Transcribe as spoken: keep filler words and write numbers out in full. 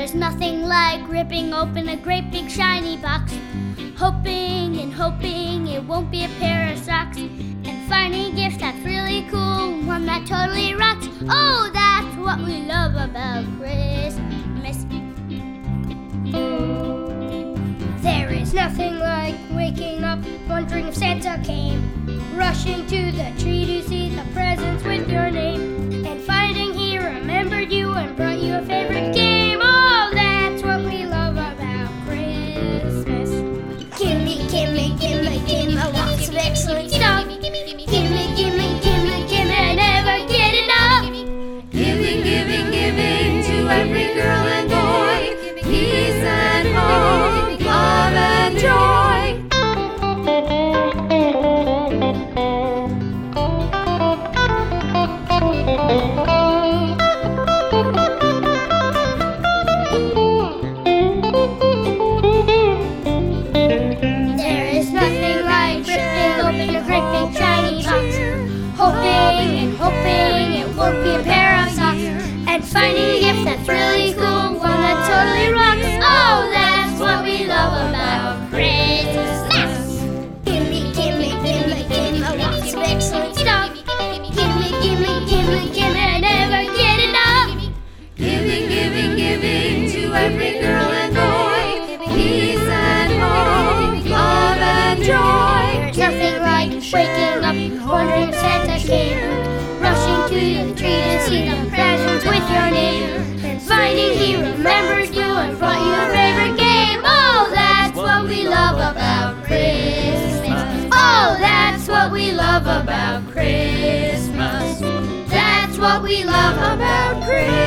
There's nothing like ripping open a great big shiny box, hoping and hoping it won't be a pair of socks, and finding a gift that's really cool, one that totally rocks. Oh, that's what we love about Christmas. There is nothing like waking up wondering if Santa came, rushing to the tree to see the presents with your name, and finding he remembered you and brought you a favorite game. Oh, that's what we love about Christmas. Gimme, gimme, gimme, gimme lots of excellent stuff. Gimme, gimme, gimme, gimme, I never get enough. Giving, giving, giving to every girl and boy, peace and hope, love and joy. There is nothing like ripping open a great big shiny box, hoping and hoping it won't be a pair of socks, and finding a gift that's really cool, one that totally rocks. Oh, that's what we love about Christmas. Gimme, gimme, gimme, gimme lots of excellent stuff. Gimme, gimme, gimme, gimme, I never get enough. Giving, giving, giving to every girl and boy, peace and hope, love and joy. There's nothing like waking up wondering if Santa came, rushing to the tree to see the presents with your name, and finding he remembered you and brought you a favorite game. Oh, that's what we love about Christmas. Oh, that's what we love about Christmas. That's what we love about Christmas.